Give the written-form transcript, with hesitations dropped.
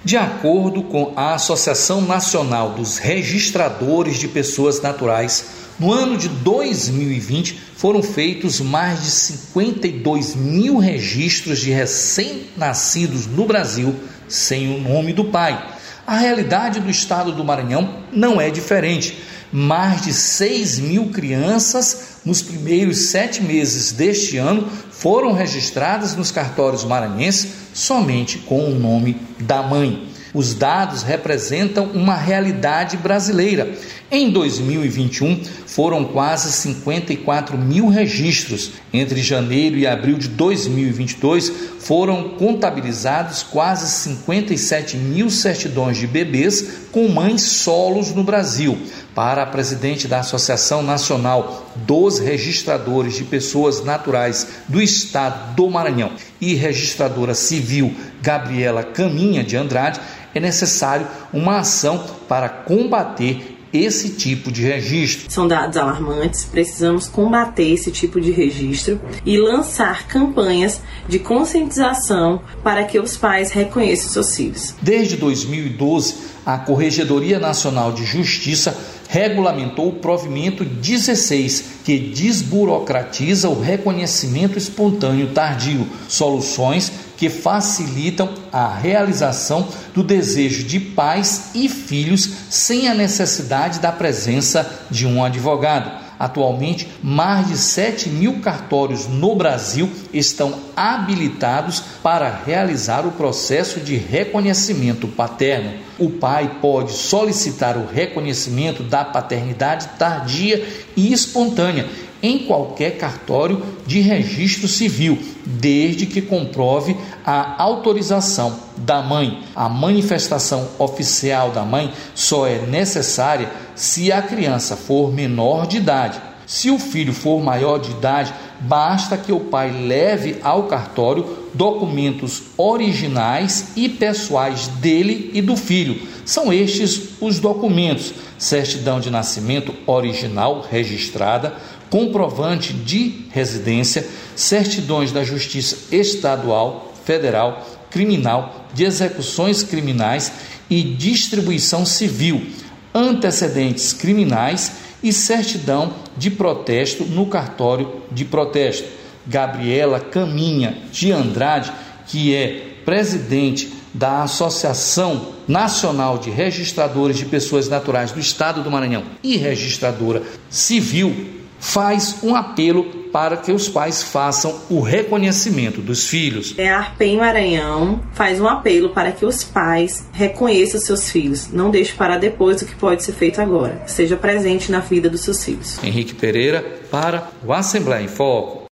De acordo com a Associação Nacional dos Registradores de Pessoas Naturais, no ano de 2020 foram feitos mais de 52 mil registros de recém-nascidos no Brasil sem o nome do pai. A realidade do estado do Maranhão não é diferente. Mais de 6 mil crianças nos primeiros 7 meses deste ano foram registradas nos cartórios maranhenses somente com o nome da mãe. Os dados representam uma realidade brasileira. Em 2021, foram quase 54 mil registros. Entre janeiro e abril de 2022, foram contabilizados quase 57 mil certidões de bebês com mães solos no Brasil. Para a presidente da Associação Nacional dos Registradores de Pessoas Naturais do Estado do Maranhão e registradora civil Gabriela Caminha de Andrade, é necessário uma ação para combater esse tipo de registro. São dados alarmantes, precisamos combater esse tipo de registro e lançar campanhas de conscientização para que os pais reconheçam seus filhos. Desde 2012, a Corregedoria Nacional de Justiça regulamentou o provimento 16, que desburocratiza o reconhecimento espontâneo tardio, soluções que facilitam a realização do desejo de pais e filhos sem a necessidade da presença de um advogado. Atualmente, mais de 7 mil cartórios no Brasil estão habilitados para realizar o processo de reconhecimento paterno. O pai pode solicitar o reconhecimento da paternidade tardia e espontânea em qualquer cartório de registro civil, desde que comprove a autorização da mãe. A manifestação oficial da mãe só é necessária se a criança for menor de idade. Se o filho for maior de idade, basta que o pai leve ao cartório documentos originais e pessoais dele e do filho. São estes os documentos: certidão de nascimento original registrada, comprovante de residência, certidões da Justiça Estadual, Federal, Criminal, de execuções criminais e distribuição civil, antecedentes criminais e certidão de protesto no cartório de protesto. Gabriela Caminha de Andrade, que é presidente da Associação Nacional de Registradores de Pessoas Naturais do Estado do Maranhão e registradora civil, faz um apelo para que os pais façam o reconhecimento dos filhos. A ARPEM Maranhão faz um apelo para que os pais reconheçam seus filhos. Não deixe para depois o que pode ser feito agora. Esteja presente na vida dos seus filhos. Henrique Pereira para o Assembleia em Foco.